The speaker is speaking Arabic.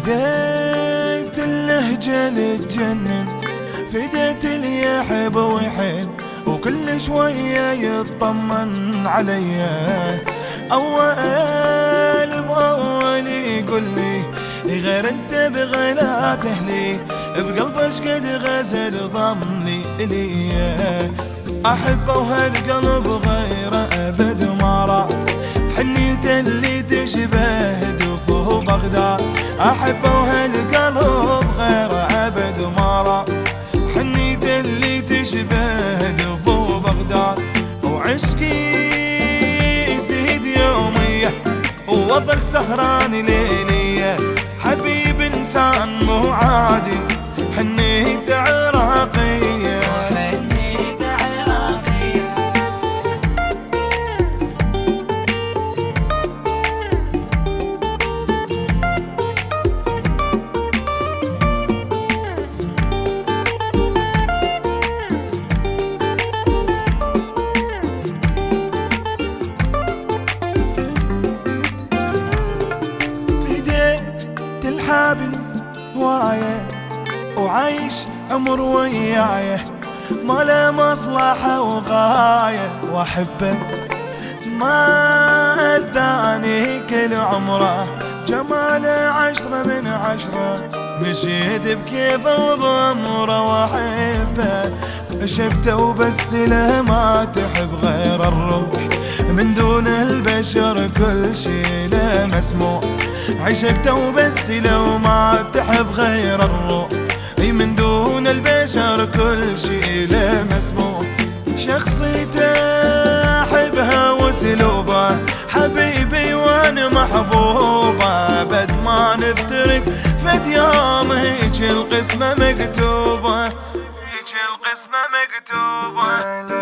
فديت اللهجة لتجنن، فديت اللي يحب ويحب وكل شوية يطمن عليا. أول بأول يقول لي غير انت بغيلات اهلي، بقلبه شقد غزل ضمني اليه. احبه وهالقلب غيره ابد ما راد، حنيته اللي تشبه دفوه بغداد. احبه وهالقلب غيره ابد ما راد، حنيته اللي تشبه دفوه بغداد. وعشقي يزيد يوميه وظل سهران ليليه، حبيب انسان مو عادي حنيته عراقيه. حابني وايه وعايش عمر ويايه، ما له مصلحة وغاية، واحبه ما الثاني كل عمره، جماله 10 من 10، مشيت بكيفه وبأمره. واحبه شفته وبس له ما تحب غير الروح، من دون البشر كل شي له مسموع. عشقته وبس لو ما تحب غير الروح، اي من دون البشر كل شي له مسموع. شخصيته احبها واسلوبه حبيبي وانا محبوبه، بد ما نفترق فد يوم هيج القسمه مكتوبه، هيج القسمه مكتوبه.